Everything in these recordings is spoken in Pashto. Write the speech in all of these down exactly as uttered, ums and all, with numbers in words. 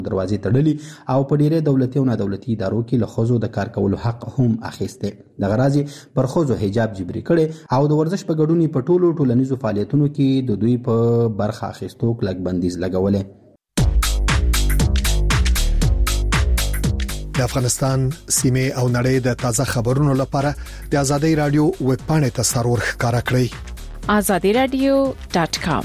دروازې تړلي او په ډیری دولتي او نادولتي ادارو کې له ښځو د کار کولو حق هم اخیستی. دغه راز پر ښځو حجاب جبري کړي او د ورزش په ګډون په ټولو ټولنیزو فعالیتونو کې د دوی په برخه اخیستو کلک بندیز لګولی. د افغانستان سیمه او نړۍ د تازه خبرونو لپاره د آزادۍ رادیو ویب پاڼې ته سرور ښکارا کړئ آزادی رادیو ډاٹ کام.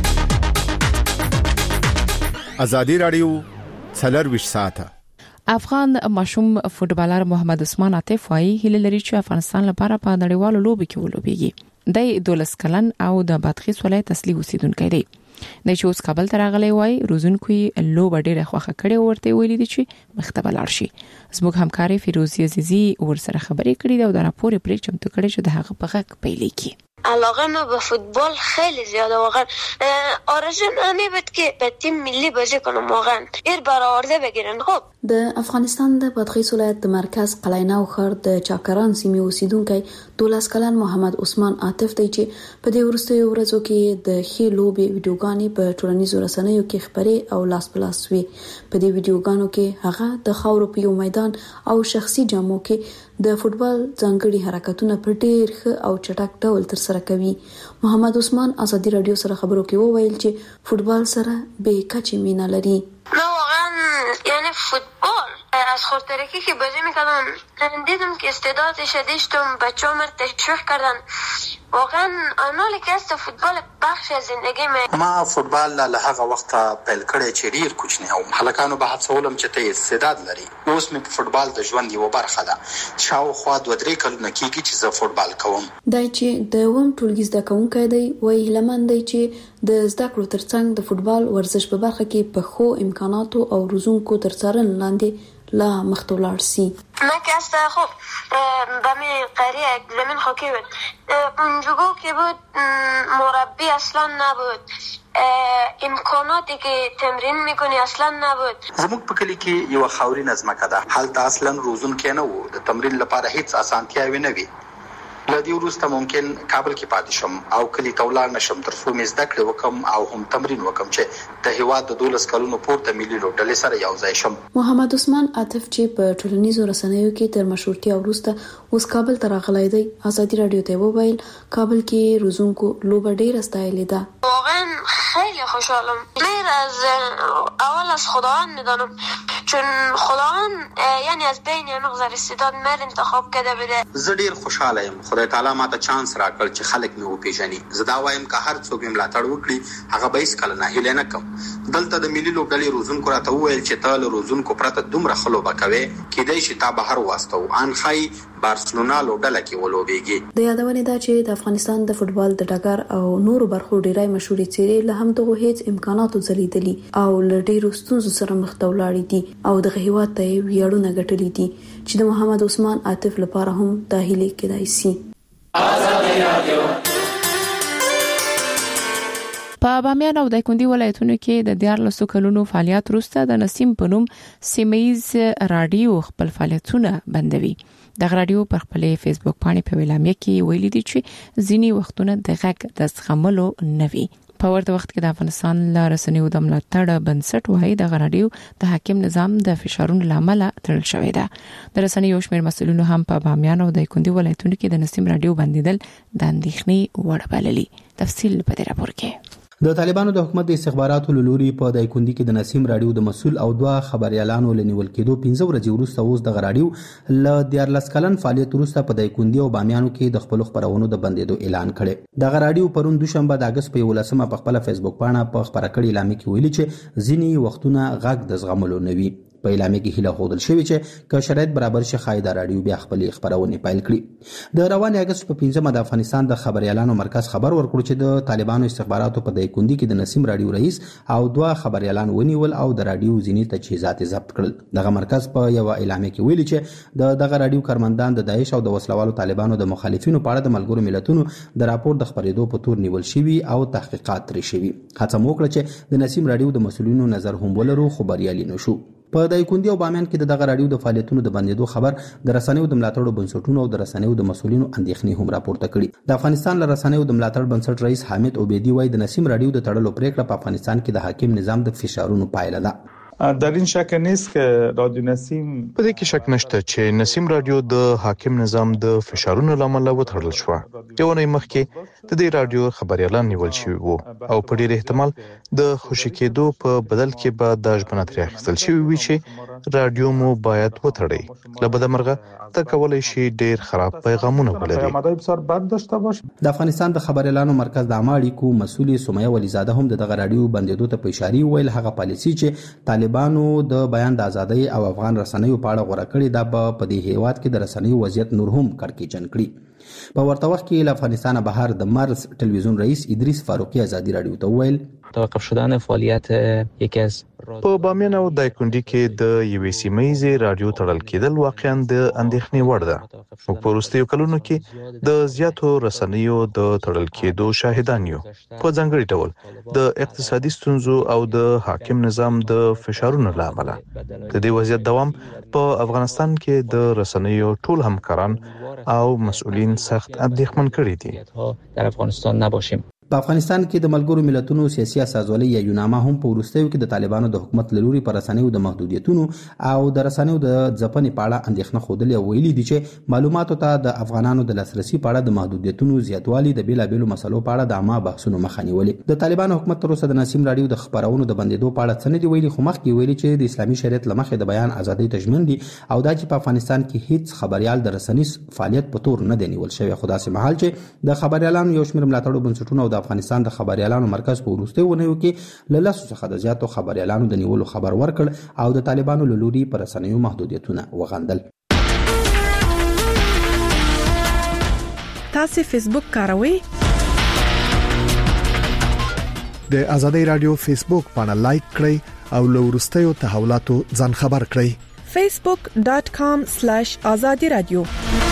آزادی رادیو څلرویشت ساعته. افغان ماشوم فوټبالر محمد عثمان عاطف وايي هیله لري چې افغانستان لپاره په نړیوالو لوبو کې ولوبېږي. د دولس کلن او د بادغیس ولایت اصلي اوسیدونکی دی. د چې اوس کابل ته راغلی وای روزونکو لوبه ډیره خوښه کړې ورته ویلي دي چې مختبل ارشي. زموږ همکاري فیروزی عزیزی ورسره خبرې کړې ده او د راپور پرې چمتو کړې چې د هغه په غږ پیلې کی. علاقه ما به فوتبال خیلی زیاده واقعا. آرزوم اینه بود که به تیم ملی بازی کنم واقعا. ایر برآورده بگیرن. خب د افغانستان د بادغیس ولایت د مرکز قلعه‌نو ښار د چاکران سیمې اوسیدونکی دولس کلن محمد عثمان عاطف دی چې په دې وروستیو ورځو کې د ښې لوبې ویډیوګانې په ټولنیزو رسنیو کې خبرې او لاس په لاس وي. په دې ویډیوګانو کې هغه د خاورو په یو میدان او شخصي جامو کې د فوتبال ځانګړي حرکتونه په ډېر ښه او چټک ډول ترسره کوي. محمد عثمان آزادی رادیو سره خبرو کې وویل چې فوتبال سره به کچې مینه لري. نه واقعا یعنی فوتبال از خودترکی که بازی میکردم دیدم که استعدادش داشتم بچه ها مرد تشویق کردن واقعا آنالی که است فوتبال بخش از زندگی من. ما فوتبال له هغه وخت پیل کړی چې ډیر کوچنی وم. هلکانو به هڅولم چې ته استعداد لري. اوس مې په فوتبال د ژوند یو برخه ده. شاوخوا دوه درې کلونه کېږي چې زه فوتبال کوم. دا چې د وم ټولګي زده کوونکی دی وایي هیلهمند دی چې د زده کړو ترڅنګ د فوتبال ورزش په برخه کې په ښو امکاناتو او روزونکو تر څارنې لاندې لا مخته ولاړ سي. ما که است خب بمی قریه زمین خاکی بود اونجوگو که بود مربی اصلا نبود امکاناتی که تمرین میکنی اصلا نبود. زموږ په کلی کې یو خاورین ځمکه ده. هلته اصلا روزون کې نه وو. د تمرین لپاره هیڅ اسانتیاوې نه وي. لدی وروسته ممکن کابل کې پاتې شم او کلی ته ولاړ نشم تر څو مې زده کړې وکم او هم تمرین وکم چې د هیواد د دولس کلونو پورته ملي لوبډلې سره یو ځای شم. محمد عثمان عاطف چې په ټولنیزو رسنیو کې تر مشهورتیا وروسته اوس کابل ته راغلی دی آزادی رادیو ته وویل کابل کې روزونکو لوبه ډیره ستایلې ده. واقعا خیلی خوشحالم. غیر از اول از خداوند میدانم چون خداوند یعنی از بین مغزر استعداد مر انتخاب کرده بده. زه ډیر خوشاله یم. خدای تعالی ماته چانس راکړ چې خلک مې وپیژني. زه دا وایم که هر څوک مې ملاتړ وکړي هغه به هیڅ کله ناهیلی نه کوم. دلته د ملي لوبډلې روزونکو راته وویل چې ته له روزونکو پرته دومره ښه لوبه کوې کیدای شي تا بهر واستو ان ښایي بارسلونا لوبډله کې ولوبېږي. د یادونې دا چې د افغانستان د فوتبال د ډګر او نورو برخو ډیری مشهورې څېرې له همدغو هیڅ امکاناتو ځلیدلي او له ډیرو ستونزو سره مخ ته ولاړې دي او دغه هیواد ته یې ویاړونه ګټلي دي چې د محمد عثمان عاطف لپاره هم دا هیلې کېدای سي. آزادی رادیو. په بامیان او دایکنډي ولایتونو کې د دیارلسو کلونو فعالیت وروسته د نسیم په نوم سیمه‌ییز رادیو خپل فعالیتونه بندوي. د رادیو پر خپل فیسبوک باندې په اعلامیه کې ویلي دي چې ځینی وختونه د غږ د زغملو نوي. په ورته وخت کې د افغانستان له رسنیو د ملاتړ بنسټ وایي د رادیو د حاکم نظام د فشارونو لامل تړل شوی ده. د رسنیو شمېر مسؤلینو هم په بامیان او دایکنډي ولایتونو کې د نسیم رادیو بندیدل د اندېښنې وړ بللي. تفصیل په دې راپور کې. د طالبانو د حکومت د استخباراتو لوري په دایکنډي کې د نسیم رادیو د مسؤل او دوه خبريالانو لنیول کېدو پنځه ورځې وروسته اوس د رادیو ل دیارلس کلن فعالیت وروسته په دایکنډي او بامیانو کې د خپل خبرونو د بندیدو اعلان کړي. د رادیو پرون دوشنبه د اگست په ولسمه په خپل فیسبوک باندې په خبره کړي اعلان کې ویلي چې ځینی وختونه غږ د زغملو نوي. په اعلامیه کې هیله خوندل شوې چې که شرایط برابر شي خایدا رادیو بیا خپل خبرونه پیل کړي. د روان اگست په پنځمه د افغانستان د خبريالانو مرکز خبر ورکړ چې د طالبانو استخباراتو په دایکنډي کې د نسیم رادیو رئیس او دوه خبريالان ونیول او د رادیو ځینی تجهیزات ضبط کړل. دغه مرکز په یو اعلامیه کې ویلي چې د دغه رادیو کارمندان د داعش او د وسلوالو طالبانو د مخالفینو په اړه د ملګرو ملتونو د راپور د خبرېدو په تور نیول شوی او تحقیقات ترې شوی. هڅه وکړه چې د نسیم رادیو د مسؤلینو نظر هم ولرو خبريالي نشو. په دایکنډي او بامیان کې دغه رادیو د فعالیتونو د بندیدو خبر د رسنیو د ملاتړ بنسټونو او د رسنیو د مسؤلینو اندېښنې هم راپورته کړي. د افغانستان له رسنیو د ملاتړ بنسټ رئیس حامد عبیدی وایي د نسیم رادیو د تړلو پریکړه په افغانستان کې د حاکم نظام د فشارونو پایله ده. در این شک نیست که رادیو نسیم په دې کې شک نشته چې نسیم رادیو د حاکم نظام د فشارونو لامل وتړل شو. یو نه مخکې د دې رادیو خبريالان نیول شوی وو او په ډیر احتمال د خوشی کېدو په بدل کې به د ژبنه تر اخیستل شوی وي چې رادیو مو باید وتړي. لبد مرغه ته کولای شي ډیر خراب پیغامونه ولري. د افغانستان د خبريالانو مرکز د عامه اړیکو مسؤل سمیه ولیزاده هم دغه رادیو بندیدو ته په اشاره ویل هغه پالیسي چې طالبانو د بیان د ازادۍ او افغان رسنیو په اړه غوړه کړې ده په دې هیواد کې د رسنیو وضعیت نور هم کړکېچن کړي. په ورته وخت کې له افغانستان بهر د مرز ټلویزیون رئیس ادریس فاروقی ازادي رادیو ته ویل توقف شدن فعالیت یکی از په بامیان او دایکنډي کې د یوې سیمایي رادیو تړل کېدل واقعا د اندېښنې وړ ده. موږ په وروستیو کلونو کې د زیاتو رسنیو د تړل کېدو شاهدان یو، په ځانګړي ډول د اقتصادي ستونزو او د حاکم نظام د فشارونو له امله. د دې وضعیت دوام په افغانستان کې د رسنیو ټول همکاران او مسؤلین سخت اندېښمن کړي دي. در افغانستان نباشیم. په افغانستان کې د ملګرو ملتونو سیاسي اساسولۍ یا یوناما هم په وروستیو کې د طالبانو د حکومت لوري پر رسنیو د محدودیتونو او د رسنیو د ځپنې په اړه اندېښنه خوده او ویلي دي چې معلوماتو ته د افغانانو د لاسرسي په اړه د محدودیتونو زیاتوالی د بیلابېلو مسلو په اړه د عامه بحثونو مخه نیولې. د طالبانو حکومت تر اوسه د نسیم رادیو د خبرونو د بندیدو په اړه څه نه دی ویلي، خو مخکې ویلي چې د اسلامي شریعت له مخې د بیان ازادۍ تضمین دي او دا چې په افغانستان کې هیڅ خبريال د رسنیز فعالیت په تور نه دی نیول شوی. خو داسې مهال چې د خبريالانو یو شمېر ملاتړو بنسټونو او د افغانستان د خبر خبريالانو مرکز په وروستیو ونیو کې له لاسو څخه د زیاتو خبريالانو د نیولو خبر ورکړ او د طالبانو له لوري پر رسنیو محدودیتونه وغندل. تاسو فیسبوک کاروئ؟ د ازادي رادیو فیسبوک باندې لایک کړئ او له وروستیو تحولاتو ځان خبر کړئ. facebook dot com slash azadi radio.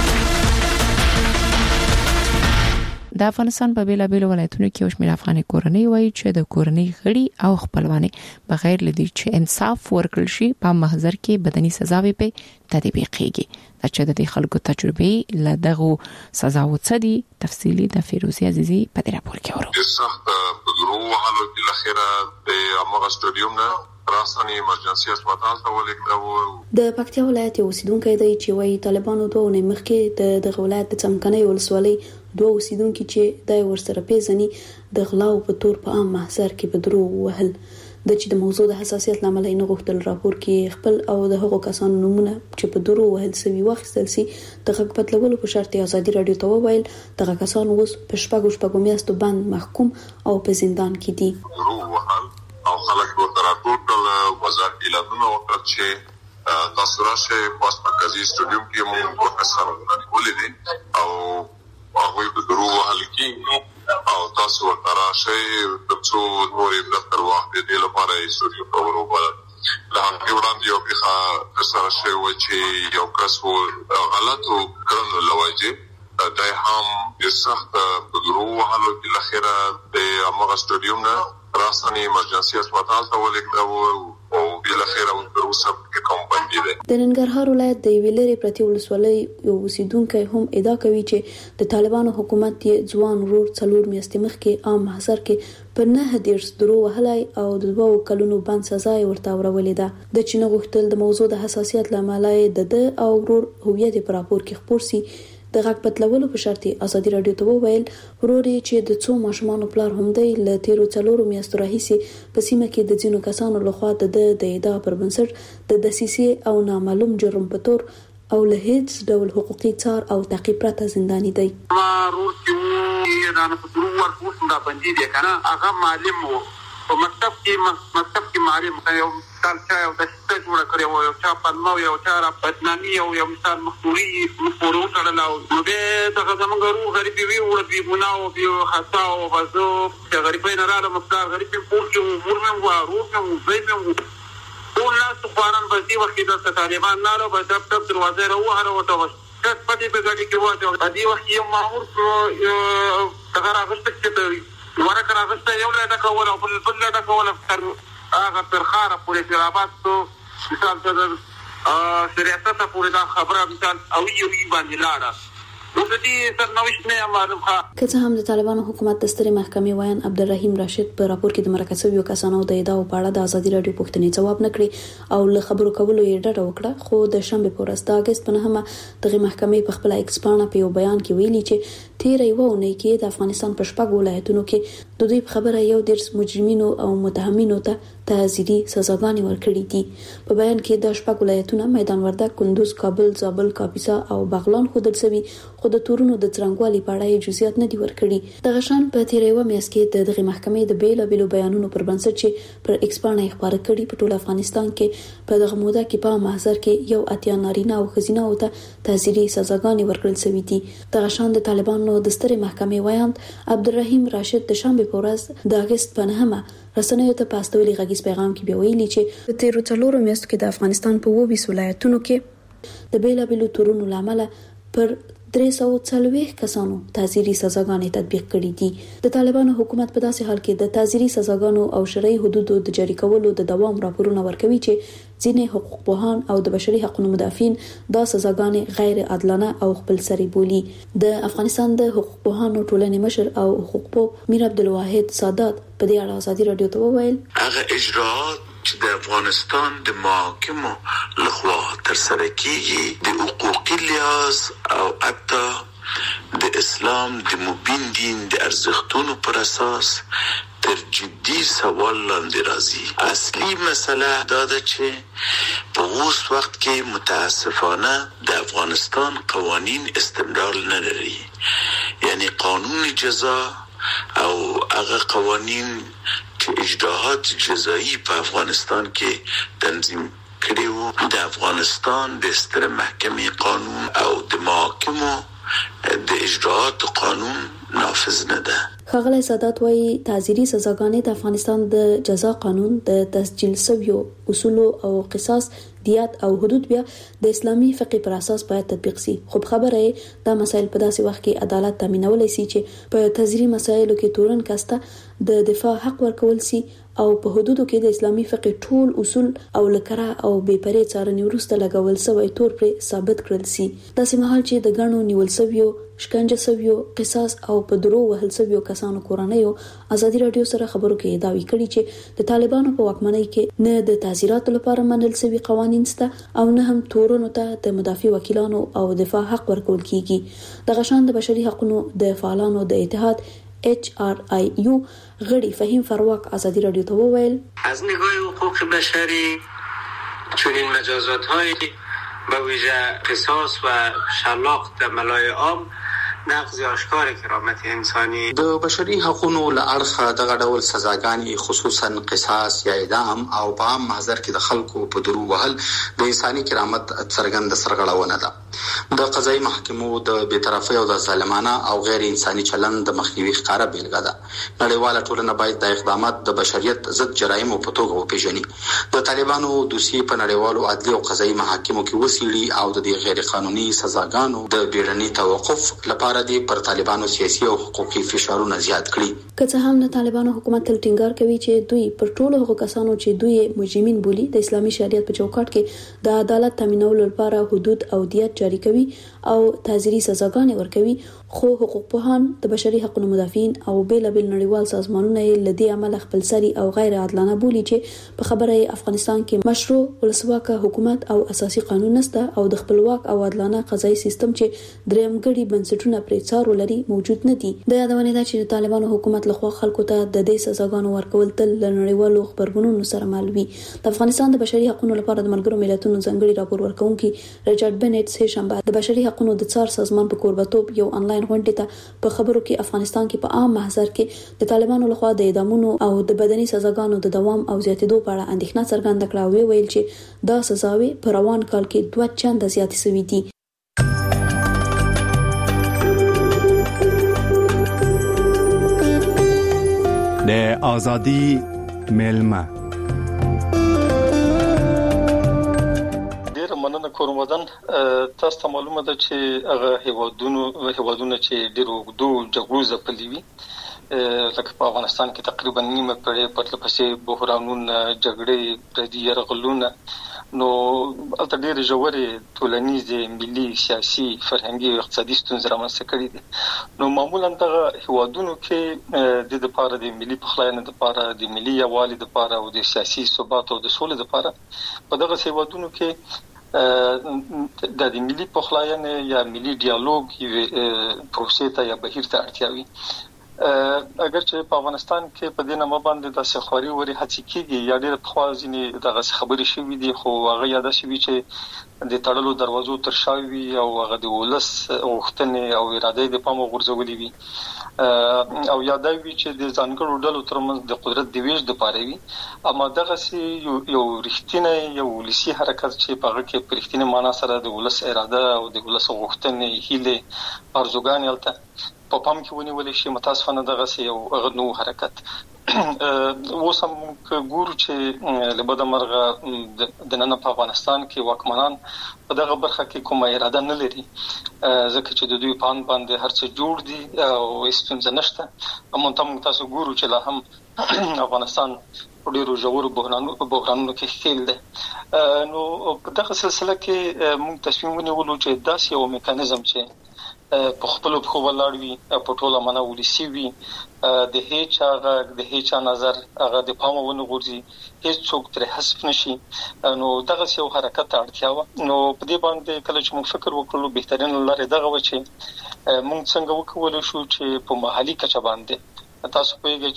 د افغانستان په بیلابېلو ولایتونو کې یو شمېر افغاني کورنۍ وایي چې د کورنۍ غړي او خپلوانې بغیر لدی چې انصاف ورکړل شي په محضر کې بدني سزاوي په تطبیقېږي. دا چې د خلکو تجربه له دغه سزاو څخه دي تفصیلی د فیروزی عزیزی په دې راپور کې اورو. سخت بدرو حالو کې اخیرا د امغه سټډیوم نه راسنی ایمرجنسي هسپتال ته ولیکلو. د پکتیا ولایت اوسیدونکو دی چې وایي طالبانو دوه نه مخکې د دغه ولایت د څمکنۍ ولسوالۍ دوه اوسیدونکو چې د ورسره پیژني د غلاو په تور په عام محضر کې بدرو وهل د چې د موضوع د حساسیت لامل نه غوښتل راپور کې خپل او د هغو کسانو نمونه چې په درو وهل سوي واخیستل سي د حق پتلولو په شرط ازادي رادیو ته وویل دغه کسان اوس په شپږو شپږو میاشتو باندې محکوم او په زندان کې دي. او خلک ورته راټول وزارت اعلانونه وکړ چې تاسو راشه په مرکزي سټډیوم کې موږ په کسانو ولیدل او هغه په درو وهل کې او تاسو ورته راشه د څو نورې دفتر واخلې د لپاره سټډیوم ته ورغله. له هغه وړاندې یو ښه سره شی و چې یو کس و غلطو کړنو لوجه د هم د سخت بدرو وهلو کې لخره د امغه سټډیوم نه راسنی ایمرجنسي هسپتال ته ولیکلو او بل خیر او تروسه کې کوم باندې ده. د ننګرهار ولایت د ویلری پرتی ولسوالۍ یو اوسیدونکو هم ادعا کوي چې د طالبانو حکومت یې ځوان ورور څلور میاشتې مخکې عام محضر کې پر نه دیرس درو وهلای او د دوو کلونو باندې سزا ورته ورولې ده. د چین غوښتل د موضوع د حساسیت لامل د د او ورور هویت پر راپور کې خبر سي د غږ پتلولو په شرط ازادي رادیو ته وویل وروري چې د څو ماشومان پلار هم دی ل تیرو څلورو میاشتو راهیسي په سیمه کې د ځینو کسانو لخوا د د ادعا پر بنسټ د دسیسې او نامعلوم جرم په تور او له هیڅ ډول حقوقي څار او تعقیب پرته زنداني دی. ورور چې دا نه په درو ورکوټ دا باندې دی کنه هغه معلم وو په مکتب کې مکتب کې معلم یو مثال چا یو د څه جوړ کړی و یو چا په نو یو چا را بدنامي او یو مثال مخوري مخورو تړل او نو به دا زمونږ ورو غریب وی او بي ګناو بي خطا او غزو چې غریب نه رااله مقدار غریب په پورې مور مې وارو مې زوی مې ټول ناس خوانن بسي وخت د طالبان نه له په دفتر دروازه راوهره وته کټ پټي په ګاډي کې واځو د دې وخت یو مامور یو څنګه راغښت چې ورکه راغښت یو له دا کول او بل بل له دا کول هغه ترخاره پورې ترابات تو مثال د سریاست پورې دا خبره مثال او یو باندې لاړه نو د دې سرنوشت نه معلوم ښه. که څه هم د طالبانو حکومت د سترې محکمې وایان عبدالرحیم راشد په راپور کې د مرکه شویو کسانو د ادعاو په اړه د ازادي راډیو پوښتنې ځواب نه کړی او له خبرو کولو یې ډډه وکړه، خو د شنبه په ورځ د اگست په نهمه دغه محکمې په خپل ایکس پاڼه په یو بیان کې ویلي چې تیر یو اونۍ کې د افغانستان په شپږ ولایتونو کې د دوی په خبره یو ډیر مجرمینو او متهمینو ته تعزیري سزاګانې ورکړې دي. په بیان کې د شپږ ولایتونو میدان وردګ، کندوز، کابل، زابل، کاپیسا او بغلان ښودل شوي، خو د تورونو د څرنګوالي په اړه جزئیات نه دي ورکړي. دغه شان په تیر یو میاشت کې د دغه محکمې د بیلابیلو بیانونو پر بنسټ چې پر ایکس پاڼه خبره کړي په ټول افغانستان کې په دغه موده کې په محضر کې یو اتیا نارینه او ښځینه او ته تعزیري سزاګانې ورکړل شوې دي. دغه شان د طالبانو د سترې محکمې وایاند عبدالرحیم راشد د شنبه په ورځ د اگست په نهمه رسنیو ته په استولي غږیز پیغام کې بیا ویلي چې په تیرو څلورو میاشتو کې د افغانستان په اووه ویشت ولایتونو کې د بیلابیلو تورونو له امله پر درې سوه څلوېښت کسانو تعزیري سزاګانې تطبیق کړې دي. د طالبانو حکومت په داسې حال کې د تعزیري سزاګانو او شرعي حدودو د جاري کولو د دوام راپورونه ورکوي چې ځینې حقوق پوهان او د بشري حقوقو مدافعین دا سزاګانې غیر عادلانه او خپلسري بولي. د افغانستان د حقوق پوهانو ټولنې مشر او حقوق پوه میر عبدالواحد سادات په دې اړه ازادي راډیو ته وویل هغه اجراءات چې د افغانستان د محاکمو لخوا ترسره کیږي د حقوقي لحاظ او حتی د اسلام د مبین دین د ارزښتونو پر اساس تر جدي سوال لاندې راځي. اصلي مسله دا ده چې په اوس وخت کې متاسفانه د افغانستان قوانین استمرار نه لري، یعنی قانون جزا او هغه قوانین چې اجراءات جزایی په افغانستان کې تنظیم کړي وو د افغانستان د سترې محکمې قانون او د محاکمو د اجراءات قانون نافذ نه ده. ښاغلی سادات وایي تعزیري سزاګانې د افغانستان د جزا قانون د تسجیل شویو اصولو او قصاص، دیات او حدود بیا د اسلامي فقه پر اساس باید تطبیق شي. خو خبره یې دا مسایل په داسې وخت کې عدالت تامینولای شي چې په تعزیري مسایلو کې تورن کاسته د دفاع حق ورکول شي او په حدودو کې د اسلامي فقه ټول اصول او لکره او بې پرې څارنې وروسته لګول شوی تور پر ثابت کړل شي. داسې مهال چې د ګڼو نیول شویو، شکنجه شویو، قصاص او په درو وهل شویو کسانو کورنیو ازادي راډیو سره خبرو کې داوی کړي چې د طالبانو په واکمنۍ کې نه د تعزیراتو لپاره منل شوی قوانین شته او نه هم تورونو ته د مدافع وکیلانو او دفاع حق ورکول کیږي. دغه شان د بشري حقوقو د فعالانو د اتحاد اچ آر آی یو غړي فهیم فروک ازادي راډیو ته وویل از نگاه حقوق بشری چنین مجازات های به ویژه قصاص و شلاق در ملای عام نقض آشکار کرامت انسانی د بشري حقوقو له اړخه دغه ډول سزاګانې خصوصا قصاص یا اعدام او په عام محضر کې د خلکو په درو وهل د انساني کرامت څرګند سرغړونه ده. د قضایي محکمو د بی‌طرفۍ او د ظالمانه او غیر انساني چلند د مخنیوي ښکاره بیلګه ده. نړیواله ټولنه باید د اقدامات د بشریت ضد جرایمو په توګه وپیژني. د طالبانو دوسیې په نړیوالو عدلي او قضایي محاکمو کې وڅیړي او د دې غیر قانوني سزاګانو د بیړني توقف لپاره د پر طالبانو سیاسي او حقوقي فشارونه زیات کړي. که څه هم د طالبانو حکومت تل ټینګار کوي چې دوی پر ټولو هغو کسانو چې دوی مجرمین بولي د اسلامي شریعت په چوکاټ کې د عدالت تامینولو لپاره حدود او دیت جاری کوي او تعزیري سزاګانې ورکوي، خو حقوق پوهان، د بشري حقوقو مدافعین او بیلابیل نړیوال سازمانونه یې له دې امله خپلسري او غیر عادلانه بولي چې په خبره افغانستان کې مشروع ولسواکه حکومت او اساسي قانون نشته او د خپلواک او عادلانه قضایي سیستم چې درېمګړي بنسټونه پرې څارو لري موجود نه دي. د یادونې ده چې د طالبانو حکومت لخوا خلکو ته د دې سزاګانو ورکول تل له نړیوالو خبرګونونو سره مل وي. د افغانستان د بشري حقوقو لپاره د ملګرو ملتونو ځانګړي راپور ورکونکي ریچارډ بنټ سه شنبه د بشري حقوقو د څار سازمان په کوربتوب یو انلاین غونډه ته په خبرو کې افغانستان کې په عام محضر کې د طالبانو لخوا د اعدامونو او د بدني سزاګانو د دوام او زیاتېدو په اړه اندېښنه څرګنده کړه او ویل چې دا سزاوي په روان کال کې دوه چنده زیاتې شوې دي. د ازادي ملما مننه کوم ودان تاسو ته معلومه ده چې هغه هیوادونو هیوادونه چې ډیرو دوه جګړو ځپلي وي لکه په افغانستان کې تقریبا نیمه پړې پرله پسې بحرانونه، جګړې، پردي یرغلونه نو البته ډېر ژورې ټولنیزې ملي سیاسي فرهنګي او اقتصادي ستونزې رامنځته کړي دي نو معمولا دغه هیوادونو کې د لپاره د ملي پخلاینې لپاره د ملي یووالي لپاره او د سیاسي ثبات او د سولې لپاره په دغه هیوادونو کې د ملي پخلاینې یا ملي ډیالوګ پروسې ته یا بهیر ته اړتیا وي اگر چې په افغانستان کې په دې نامه باندې د سخوري وري هڅې کېږي یا ډېر خوازني دغه خبرې شوې دي خو هغه یاد شوي چې د تړلو دروازو تر شاوي او هغه د ولس غوښتنې او اراده د پامو غورځولې وي او یادوي چې د ځانګړو ډلو ترمنځ د قدرت د ویش د پاره وي اما دغه سي یو رښتینی یو ولسی حرکت چې په هغه کې په رښتینی معنا سره د ولس اراده او د ولس غوښتنې هیله ارزوګان یلته په پام کې ونیول شي متاسفانه دغه سي یو غنو حرکت اوس هم ګورو چې لبد مرغه د نن په افغانستان کې واکمنان په دغه برخه کې کومه اراده نه لري ځکه چې د دوی پان باندې هر څه جوړ دي او هیڅ نشته اما تم تاسو ګورو چې لا هم افغانستان ډیرو ژورو بحرانونو بحرانونو کې ښکیل دي نو په دغه سلسله کې موږ تصمیم ونیولو چې داسې یو میکانیزم چې په خپل په ولاړ وي په ټوله معنا ولسی وي د هیڅ هغه د هیڅ نظر هغه د پامونه غورځي هیڅ څوک تر حسب نشي نو دغه یو حرکت اړتیا و نو په دې باندې کله چې موږ فکر وکړو بهترین لاره دغه و چې موږ څنګه وکولو شو چې په محلي کچه باندې تاسو پیږئ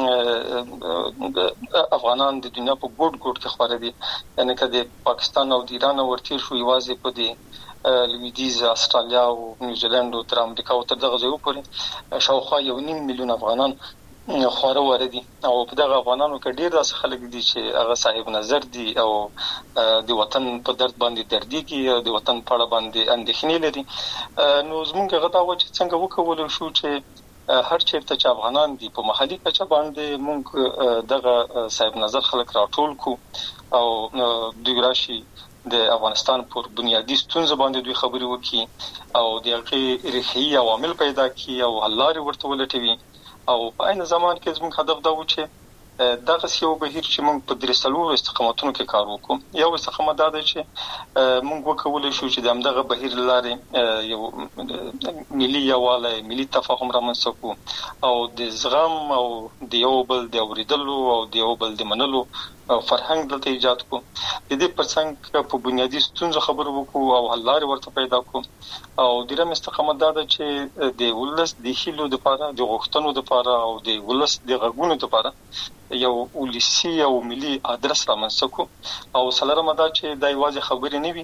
چې افغانان د دنیا په ګوټ ګوټ کې خبره دي یعنی که د پاکستان او د ایران ورته شو یوازې په دې لویدیز استرالیا او نیوزیلند او تر امریکا او تر دغه ځایو پورې شاوخوا یو نیم میلیون افغانان خواره وردي او په دغه افغانانو کې ډیر داسې خلک دي چې هغه صاحب نظر دي او د وطن په درد باندې درديږي او د وطن په اړه باندې اندېښنې لري نو زمونږ غدا و چې څنګه وکولو شو چې هر چیرته چې افغانان دي په محلي کچه باندې مونږ دغه صاحب نظر خلک راټول کو او دوی راشي د افغانستان پر بنیادی ستونزې باندې دوی خبرې وکړي او د هغې ریښې عوامل پیدا کړي او حل لارې ورته ولټوي او په عین زمان کې زموږ هدف دا و چې دغه یو بهیر چې موږ په درې څلورو استقامتونو کې کار وکړو یو استقامت دا دی چې موږ وکولای شو چې د همدغه بهیر لارې یو ملي یووالی ملي تفاهم رامنځته کړو او د زغم او د یو بل د اورېدلو او د یو بل د منلو فرهنګ دلته ایجاد کو د دې پرڅنګ په بنیادی ستونزو خبرو وکړو او حل لارې ورته پیدا کړو او دریم استقامت دا ده چې د ولس د هیلو لپاره د غوښتنو لپاره او د ولس د غږونو لپاره یو ولسی او ملي ادرس رامنځته کو او سلام دا چې د یوازې خبرې نه وي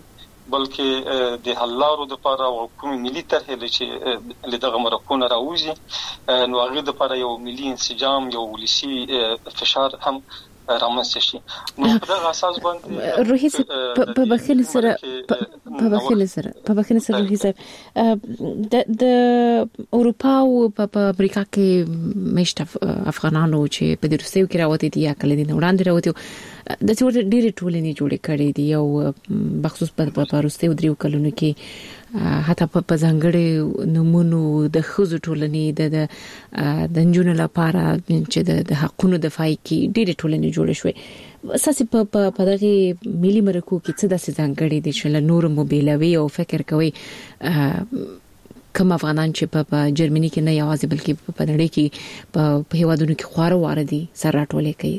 بلکې د حل لارو لپاره او کوم ملي طرحې چې لدغه مرکونه راوځي نو هغه لپاره یو ملي انسجام یو ولسی فشار هم رامنځته شي نو په دغه اساس باندې روحي په بخښنې سره په بخښنې سره په بخښنې سره روحي صاحب د د اروپا او په امریکا کې مشت افغانانو چې په درستیو کې راوته دي یا کله دي وړاندې راوته د څور ډېری ټولنې جوړې کړې دي او بخصوص په پروستیو دریو کلونو کې حتی په ځانګړي نمونو د خزو ټولنې د د نجونو لپاره چې د حقونو دفاع کوي ډېری ټولنې جوړ شوې اساسي په په دغه ملي مرکو کې څه داسې ځانګړي دي چې له نور موبیلوي او فکر کوي کوم افغانان چې په جرمني کې نه یوازې بلکې په نړۍ کې په هیوادونو کې خواره واره دي سره راټولې کوي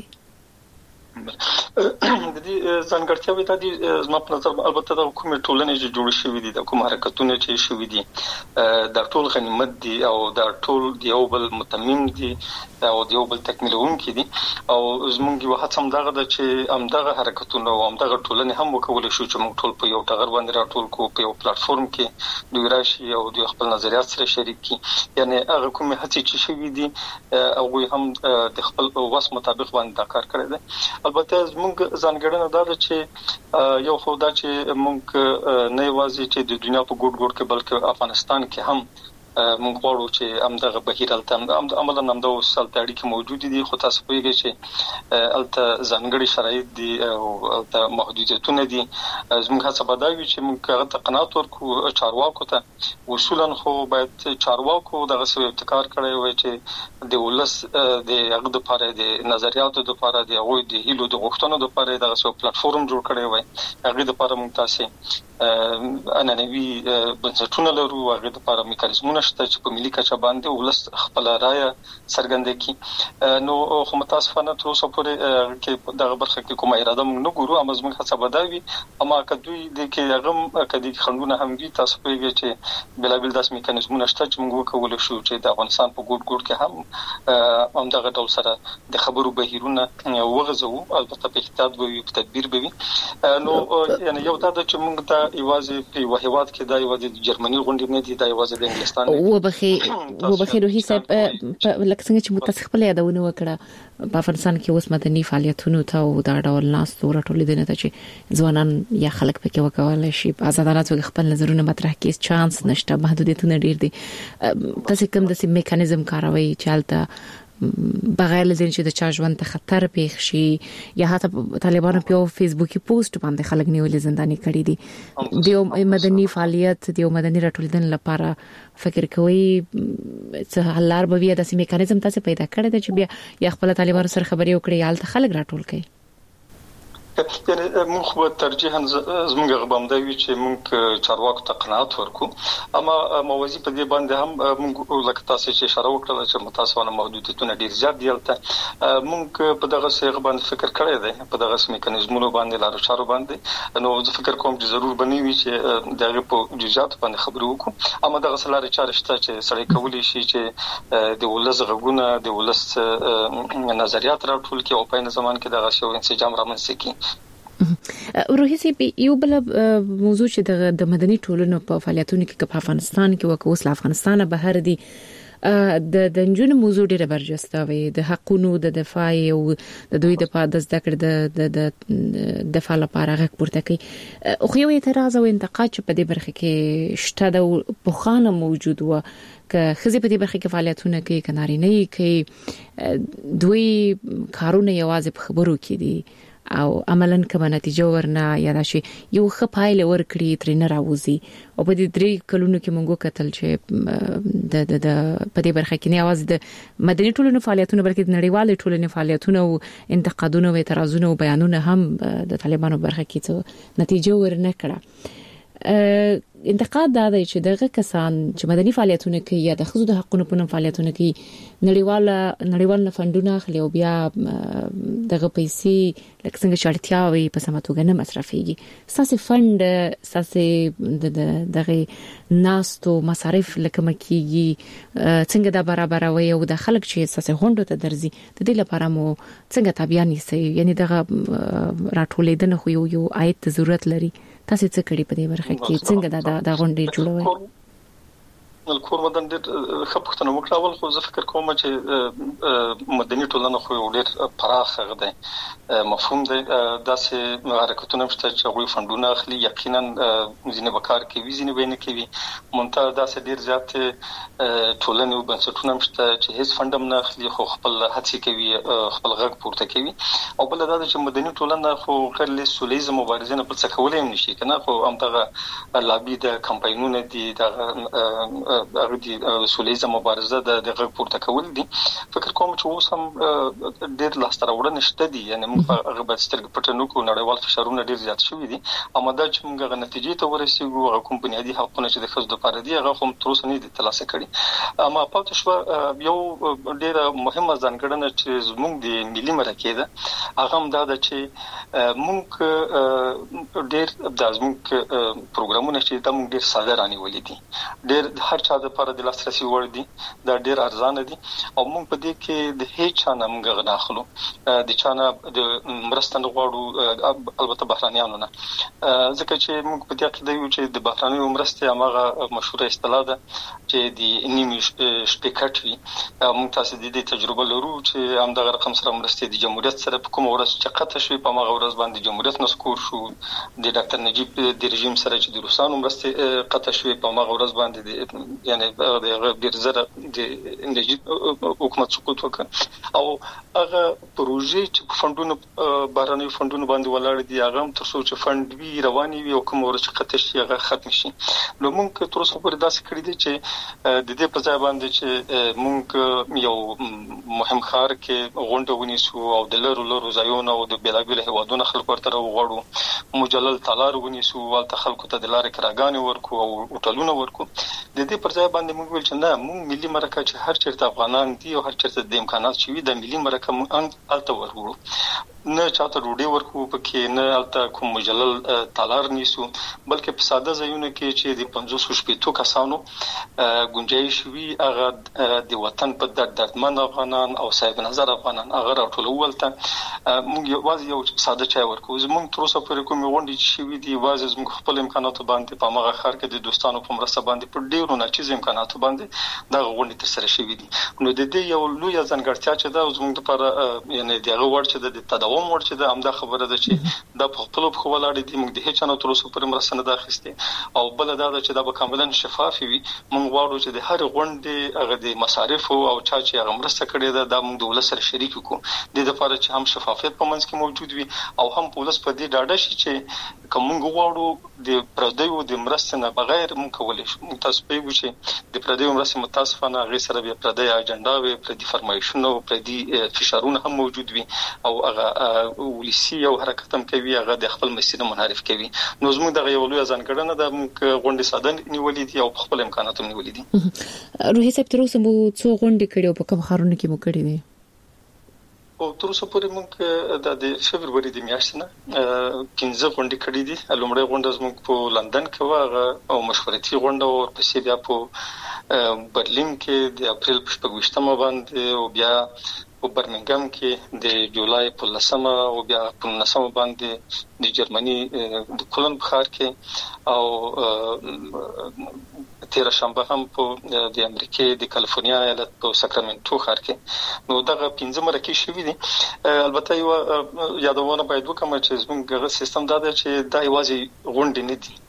د دې ځانګړتیاوې د دې زما په نظر البته د حکومت ټولنې چې جوړ شوې دي د کوم حرکتونه چې شوې دي د ټول غنیمت دي او د ټول یو بل متمم دي او د یو بل تکمیلونکي دي او زموږ یو هڅه هم دغه ده چې همدغه حرکتونه او همدغه ټولنې هم وکولای شو چې موږ ټول په یو ټغر باندې راټول کو په یو پلیټ فارم کې دوی راشي او دوی خپل نظریات سره شریک کړي یعنی هغه کومه هڅې چې شوې دي او هم د خپل وس مطابق باندې دا کار کړی دی البته زموږ ځانګړنه دا ده چې یو خو دا چې موږ نه یوازې چې د دنیا په ګوټ ګوټ کې بلکې افغانستان کې هم موږ غواړو چې همدغه بهیر الته عملاً همدا وسل اړیکې موجود دي خو تاسو پوهیږئ چې الته ځانګړي شرایط دي او الته محدودیتونه دي زموږ هڅه به دا وي چې موږ هغه ته قناعت ورکړو چارواکو ته اصولاً خو باید چارواکو دغه څه ابتکار کړی وای چې د ولس د هغه د لپاره د نظریاتو د لپاره د هغوی د هیلو د غوښتنو د لپاره دغه څو پلیټ فارم جوړ کړی وای هغه د لپاره موږ تاسو انانوي بنسټونه لرو هغه د لپاره میکانیزمونه شته چې په ملي کچه باندې ولس خپل رائے څرګندوي کی نو خو متاسفانه تر اوسه پورې کې دغه برخه کې کومه اراده موږ نه ګورو اما زموږ هڅه بداوي اما کدوې د کې هغه کدي خندونه هم وي تاسو پوهیږئ چې بلا بل داس میکانیزمونه شته چې موږ وکول شو چې د افغانستان په ګډ ګډ کې هم هم دغه ډول سره د خبرو بهیرونه وغځو البته په احتیاط به په تدبیر به نو یعنی یو دا چې موږ ته ایوازې په وحوات کې دا ایوازې د جرمني غونډې نه دي دا ایوازې د انګلستان و بخي و بخي روحي صاحب لکه څنګه چې متاسخ په یادونه وکړه په افغانستان کې اوس مدني فعالیتونو ته او دا ډول ناس تور ټولې نه ته چې ځوانان یا خلک پکې وکولای شي آزادانه توګه خپل نظرونه مطرح کړي چانس نشته محدودیتونه ډیر دي تاسو کوم د میکانیزم کاروي چالتہ بغیر لزین چې د چا ژوند ته خطر پیښ شي یا حتی طالبانو په فیسبوکي پوسټ باندې خلک نیولې زنداني کړي دي د مدني فعالیت د مدني راټولېدل لپاره فکر کوي چې حل لار به وي د میکانیزم تاسو پیدا کړی دی چې بیا یا خپل طالبانو سره خبرې وکړي یا حالت خلک راټول کړي یعنی موږ خو ترجیحاً زموږ غبامدوي چې موږ چارواکو ته قناعت ورکو اما موازی په دې باندې هم موږ لکه تاسو چې اشاره وکړه چې متاسفانه محدودیتونه ډیر زیات دي البته موږ په دغه څه باندې فکر کړی دی په دغه میکانیزمونو باندې لارو چارو باندې نو زه فکر کوم چې ضرور بنوي چې دغه په جزئیات باندې خبرو وکړو اما دغه سلاره چارې شته چې سړی کولی شي چې د ولس غږونه د ولس نظریات راټول کړي او په نظام زمان کې دغه شی انسجام رامنځته کړي روحي سي یو بل موضوع چې د مدني ټولنو په فعالیتونو کې په افغانستان کې وکوس له افغانستان بهر دي د د جنونو موضوع ډیره برجسته وي د حقونو د دفاع او د دوی د پاد د ذکر د د دفاع لپاره غږ پورته کوي او خو یو اعتراض او انتقاد چې په دې برخه کې شته د بوخانه موجود و که خزي په دې برخه کې فعالیتونه کوي کناري نه کوي دوی کارونه یوازې په خبرو کې دي او عملاً کومه نتیجه ورنه یا راشي یو ښه پایله ورکړي تر نه راوځي او په دې درې کلونو کې موږ کتل چې د د په دې برخه کې نه आवाज د مدني ټولنو فعالیتونه بلکې د نړیوالې ټولنې فعالیتونه او انتقادونه او اعتراضونه او بیانونه هم د طالبانو برخه کې څه نتیجه ورنه کړه انتقاد دا دی چې دغه کسان چې مدني فعالیتونه کوي یا د خزو د حقوقو په فعالیتونه کوي نړیواله نړیوال فندونه اخلي او بیا دغه پیسې لکه څنګه شړتیا وي په سماتوګه نه مصرفيږي ساسي فند ساسي د دغه ناستو مصارف لکه مکیږي څنګه دا برابروي او د خلک چې ساسي غونډو ته درځي د دې لپاره مو څنګه تابع نيسي یعنی دغه راټولېدنه خو یو یو آیت ضرورت لري تاسو څه کړی په دې برخه کې څنګه دا د غونډې جوړوي الکور مدن ډېر خپختنه وکړه ول خو زه فکر کوم چې مدني ټولنه خو ډېر پراخ غده مفهوم دی داسې حرکتونه شته چې غوي فندونه اخلي یقینا ځینې وکړ کې وی ځینې بینه کې وی مونته داسې ډېر زیات ټولنې او بنسټونه شته چې هیڅ فندم نه اخلي خو خپل هڅې کوي خپل غږ پورته کوي او بل دا چې مدني ټولنه خو کله سولېز مبارزه نه په څه کولای نشي کنه خو همدغه لابي د کمپاینونه دي د هغه دي سولېزه مبارزه د دغه پورته کول دي فکر کوم چې اوس هم ډېر لاستر وړاندې شته دي یعنی موږ هغه بل سترګ پټنو کو نړیوال فشارونه ډېر زیات شوي دي اما دا چې موږ غو نتیجې ته ورسېږو هغه کوم بنیادی حقونه چې د خزو لپاره دي هغه هم تر اوسه نه دي ترلاسه کړي اما پاتې شو یو ډېر مهمه ځانګړنه چې زموږ د ملي مرکه ده هغه هم دا ده چې موږ ډېر د زموږ پروګرامونه چې دا موږ ډېر ساده رانیولې دي ډېر هر چا د لپاره د لاسرسي وړ دي دا ډېر ارزانه دي او موږ په دې کې د هیڅ چا نه موږ غناخلو د چا نه د مرستند غواړو البته بهرانيانو نه ځکه چې موږ په دې کې د یو چې د بهرانيو مرستې هغه مشهوره اصطلاح ده چې د نیمه شپکټ وي موږ تاسو د دې تجربه لرو چې هم د رقم سره مرستې د جمهوریت سره په کوم ورځ چې قطع شوی په هغه ورځ باندې جمهوریت نسکور شو د ډاکټر نجیب د رژیم سره چې د روسانو مرستې قطع شوی په هغه ورځ باندې یعنی د بیرزره د انرژي حکومت سقوط وکړ او هغه پروژې چې فندونو بهرنۍ فندونو باندې ولاړ دي هغه تر څو چې فند وی رواني وي او کوم ورڅ قطع شي هغه ختم شي. نو موږ تر اوسه پورې داسې کړی دي چې د دې په ځای باندې چې موږ یو مهم خار کې غونډه ونیسو او د لرو لرو ځایونو او د بیلابیل هیوادونو خلکو ورته وغواړو مجلل تالار ونیسو ولته خلکو ته د لارې کراګانې ورکو او هوټلونه ورکو. د دې پر ځای باندې موږ ویل چې نه موږ ملي مرکه چې هر چیرته افغانان دي او هر چیرته د امکانات شوي د ملي مرکه موږ الته ورغو نه چاته روډي ورکو پکې نه الته کوم مجلل تالار نیسو بلکې په ساده ځایونو کې چې د پنځوس شپږ کسانو گنجائش وي هغه د وطن په درد دردمن افغانان او صاحب نظر افغانان هغه راټولول ته موږ یوازې یو ساده چای ورکو. زموږ تر اوسه پورې کومې غونډې چې شوي دي یوازې زموږ خپل امکاناتو باندې په هغه ښار کې د دوستانو په مرسته باندې په ډېرو ناچیز امکاناتو باندې دغه غونډې ترسره شوي دي. نو د دې یو لویه ځانګړتیا چې ده زموږ لپاره یعنې د هغه وړ چې د تداوم وړ چې ده همدا خبره ده چې دا په خپلو پښو ولاړې دي. موږ د هېچا نه تر اوسه پورې مرسته نه ده اخیستې او بله دا ده چې دا به کاملا شفاف وي. موږ غواړو چې د هرې غونډې هغه د مصارفو او چا چې هغه مرسته کړې ده دا موږ د ولس سره شریک کړو د دې لپاره چې هم شفافیت په منځ کې موجود وي او هم په ولس په دې ډاډه شي چې که موږ غواړو د پردیو د مرستې نه بغیر موږ کولی شو. موږ تاسو پوهېږو چې د پردیو مرستې متاسفانه هغې سره بیا پردی اجنډاوې پردي فرمایشونه او پردي فشارونه هم موجود وي او هغه ولسي او حرکت هم کوي هغه د خپل مسیر منحرف کوي. نو زموږ دغه یو لویه ځانګړنه ده موږ غونډې ساده نیولې دي او په خپل امکاناتو هم نیولې دي. روحي صاحب تر اوسه مو څو غونډې کړې او په کوم ښارونو کې مو کړې دي؟ او تر اوسه پورې موږ د فبروري د میاشتې نه پنځه غونډې کړې دي. لومړۍ غونډه زموږ په لندن کې وه هغه او مشورتي غونډه وه ورپسې بیا په برلین کې د اپریل په شپږ ویشتمه باندې او بیا په برمنګم کې د جولای په لسمه او بیا په نولسمه باندې د جرمني د کولن په ښار کې او تیره شنبه هم په د امریکې د کالیفورنیا ایالت په ساکرامنټو ښار کې. نو دغه پنځه مرکې شوي دي. البته یوه یادونه باید وکړم چې زموږ هغه سیستم دا دی چې دا یوازې غونډې نه دي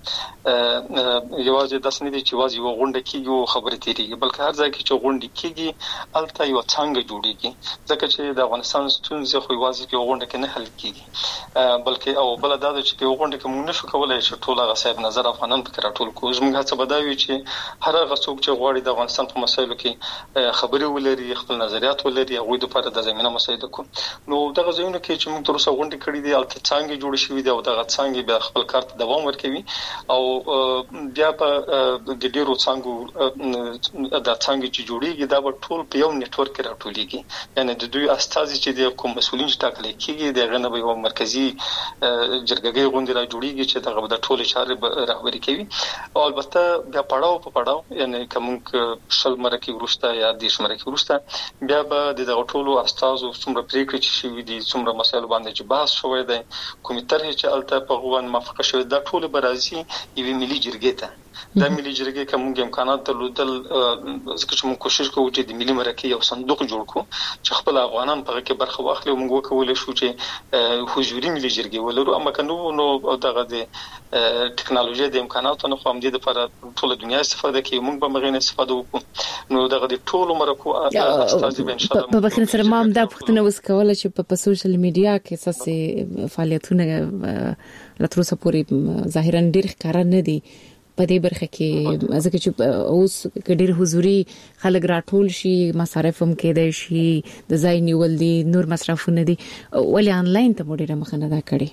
یوازې داسې نه دي چې یوازې یوه غونډه کېږي او خبرې تېرېږي بلکې هر ځای کې چې غونډې کېږي هلته یوه څانګه جوړېږي ځکه چې د افغانستان ستونزې خو یوازې په یوه غونډه کې نه حل کېږي بلکې او بله دا ده چې په یوه غونډه کې موږ نشو کولی چې ټول هغه صاحب نظر افغانان پکې راټول کړو. زموږ هڅه به دا وي چې هر هغه څوک چې غواړي د افغانستان په مسایلو کې خبرې ولري خپل نظریات ولري هغوی دپاره د زمینه مساعده کړو. نو دغه ځایونو کې چې موږ تر اوسه غونډې کړې دي هلته څانګې جوړې شوي دي او دغه څانګې بیا خپل کار ته دوام ورکوي او بیا به د ډېرو څانګو دا څانګې چې جوړېږي دا به ټول په یو نیټورک کې راټولېږي. یعنې د دوی استازي چې د کوم مسؤلین چې ټاکلی کېږي د هغه نه به یوه مرکزي جرګګۍ غوندې را جوړېږي چې دغه به د ټولې چارې رهبري کوي او البته بیا پړاو په پړاو یعنې که موږ شل مرکې وروسته یا دېرش مرکې وروسته بیا به د دغه ټولو استازو څومره پرېکړې چې شوي دي څومره مسایلو باندې چې بحث شوی دی کومې طرحې چې هلته په هغو باندې موافقه شوې دا ټولې به راځي یوې ملي جرګې ته. دا ملي جرګې که موږ امکانات درلودل ځکه چې موږ کوشش کوو چې د ملي مرکې یو صندوق جوړ کړو چې خپل افغانان په هغه کې برخه واخلي او موږ وکولی شو چې حضوري ملي جرګې ولرو. اما که نه نو دغه د ټکنالوژۍ د امکاناتو نه خو همدې دپاره ټوله دنیا استفاده کوي موږ به هم هغې نه استفاده وکړو. نو دغه د ټولو مرکو استازي به انشاءالله په بخښنې سره ما هم دا پوښتنه اوس کوله چې په سوشل میډیا کې ستاسې فعالیتونه لا تر اوسه پورې ظاهرا ډېر ښکاره نه دي په دې برخه کې ځکه چې اوس ډېر حضوري خلک راټول شي مصارف هم کېدای شي د ځای نیول دي نور مصرفونه دي ولې آنلاین ته مو ډېره مخه نه ده کړې؟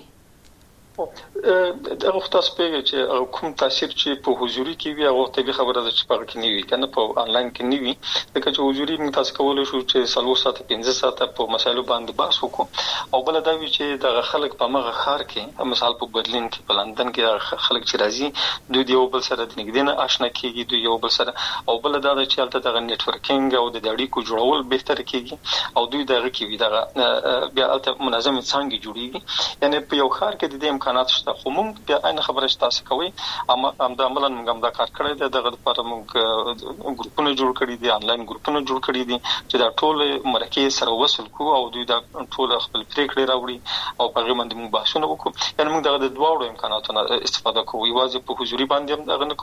دغه خو تاسو پوهېږئ چې کوم تاثیر چې په حضوري کې وي هغه طبیعي خبره ده چې په هغه کې نه وي که نه په آنلاین کې نه وي ځکه چې حضوري موږ تاسو کولی شو چې څلور ساعته پنځه ساعته په مسایلو باندې بحث وکړو او بله دا وي چې دغه خلک په همغه ښار کې مثال په برلین کې په لندن کې خلک چې راځي دوی د یو بل سره د نږدې نه اشنا کېږي دوی یو بل سره او بله دا ده چې هلته دغه نیټورکینګ او د اړیکو جوړول بهتره کېږي او دوی د هغه کې وي دغه بیا هلته منظمې څانګې جوړېږي. یعنې په یو ښار کې د دې امکانات شته خو موږ بیا عین خبره تاسو کوي اما هم د عملاً موږ هم دا کار کړی دی دغه لپاره موږ ګروپونه جوړ کړي دي انلاین ګروپونه جوړ کړي دي چې دا ټول مرکه سره وصل کو او دوی دا ټول خپل پریکړې راوړي او په غوښمن موږ بحثونه وکړو یعنی موږ دغه د دواړو امکاناتونو استفاده کوو یوازې په حضوري باندې هم دغه نه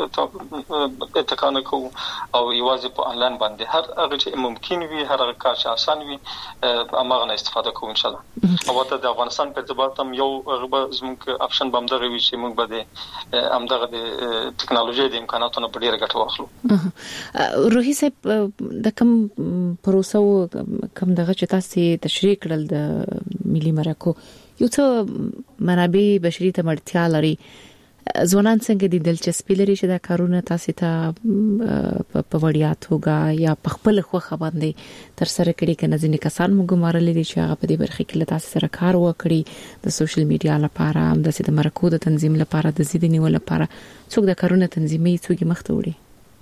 کوو اتکانه کوو او یوازې په انلاین باندې هر هغه چې ممکن وي هر هغه کار چې آسان وي امغه نه استفاده کوو ان شاء الله او ته د افغانستان په اعتبار تم یو غبه زموږ اپشن بم دغه وی چې موږ به هم دغه د ټکنالوژي د امکاناتونو په ډیره ګټه واخلو روحي صاحب د کوم پروسو کوم دغه چې تاسو تشریح کړل د ملي مرکو یو څه منابع بشري ته اړتیا لري ځوانان څنګه د دلچسپي لري چې دا کارونه تاسو ته په وړیا توګه یا په خپل خوخه باندې تر سره کړي کنه ځینې کسان موږ مارل دي چې هغه په دې برخه کې له تاسو سره کار وکړي د سوشل میډیا لپاره هم د سید مرکو د تنظیم لپاره د زیدنی ول لپاره څوک د کارونه تنظیمي څوک مخته وړي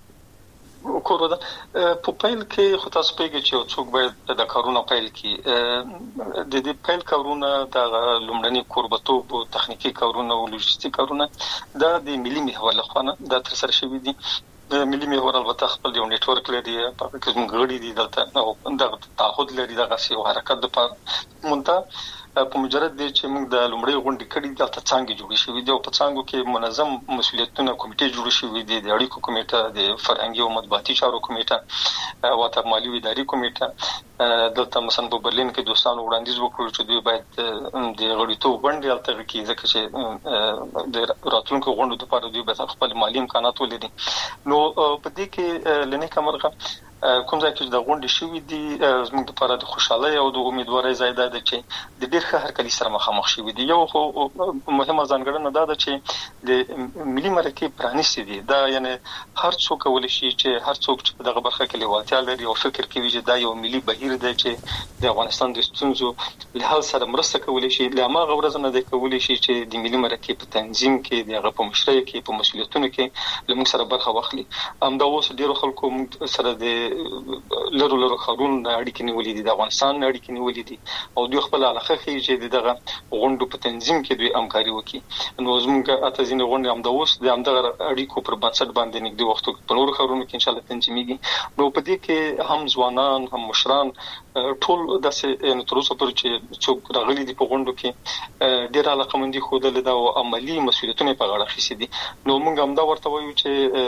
کورو دا په پیل کې خو تاسو پیګه چې څوک باید د کارونه پیل کې د دې پیل کارونه د لومړني کوربتوب او تخنیکی کارونه او لوجستیک کارونه د د ملي محور لخوا د تر سره شوی دي د ملي محور البته خپل یو نیټورک لري په کې کوم غړي دي دلته او د تعهد لري دغه سی حرکت د پاره مونته په مجرد دي چې موږ د لومړی غونډې کړي د څنګه جوړې شوې دي او په څنګه کې منظم مسولیتونه کمیټې جوړې شوې دي د اړیکو کمیټه د فرهنګي او مطبوعاتي چارو کمیټه او د مالی اداري کمیټه دلته مثلا په برلین کې دوستانو وړاندیز وکړ چې دوی باید د غړیتوب باندې الته کې ځکه چې د راتلونکو غونډو لپاره دوی به خپل مالی امکانات ولري نو په دې کې لنه کومرغه کوم ځای کې د غونډې شوې دي زموږ لپاره د خوشحالي او د امیدوارۍ ځای دی چې د ډېر ښه هرکلي سره مخامخ شوې دي یو خو مهمه ځانګړنه دا ده چې د ملي مرکې پرانیستي دي دا یعنی هر څوک کولی شي چې هر څوک چې په دغه برخه کې لیوالتیا لري او فکر کوي چې دا یو ملي بهیر دی چې د افغانستان د ستونزو له حل سره مرسته کولی شي له هغه ورځ نه دی کولی شي چې د ملي مرکې په تنظیم کې دغه په مشرۍ کې په مسولیتونو کې له موږ سره برخه واخلي همدا اوس ډېرو خلکو موږ سره د لرو لرو خارون اړیکې نیولې دي د افغانستان اړیکې نیولې دي او دوی خپل علاقه کوي چې دغه غونډو په تنظیم کې دوی همکاري وکړي نو زموږ اته ځینې غونډې هم د اوس د همدغه اړیکو پر بنسټ باندې نږدې وختو په نورو خارونو کې ان شاء الله تنظیمېږي نو په دې کې هم ځوانان هم مشران ټول داسې ان تر اوسه پورې چې څوک راغلي دي په غونډو کې ډېر علاقمندي خوده ده او عملی مسولیتونه په غاړه خېسي دي نو موږ هم دا ورته وایو